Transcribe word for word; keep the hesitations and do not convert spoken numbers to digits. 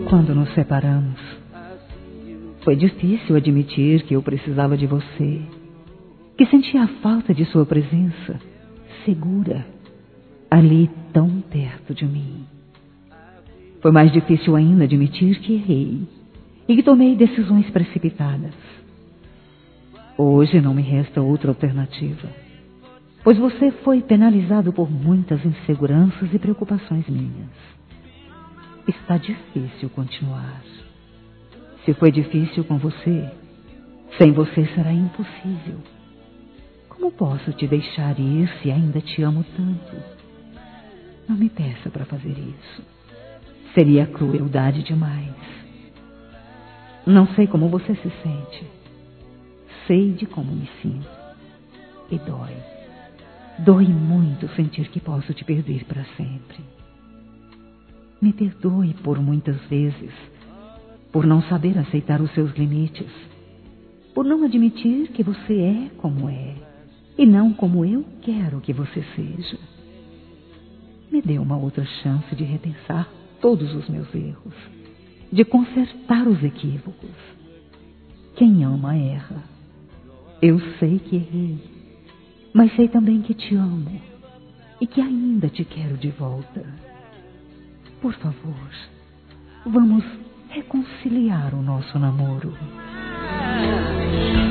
quando nos separamos. Foi difícil admitir que eu precisava de você, que sentia a falta de sua presença, segura, ali tão perto de mim. Foi mais difícil ainda admitir que errei e que tomei decisões precipitadas. Hoje não me resta outra alternativa, pois você foi penalizado por muitas inseguranças e preocupações minhas. Está difícil continuar. Se foi difícil com você, sem você será impossível. Como posso te deixar ir se ainda te amo tanto? Não me peça para fazer isso. Seria crueldade demais. Não sei como você se sente. Sei de como me sinto. E dói. Dói muito sentir que posso te perder para sempre. Me perdoe por muitas vezes, por não saber aceitar os seus limites, por não admitir que você é como é, e não como eu quero que você seja. Me dê uma outra chance de repensar todos os meus erros, de consertar os equívocos. Quem ama, erra. Eu sei que errei, mas sei também que te amo e que ainda te quero de volta. Por favor, vamos reconciliar o nosso namoro.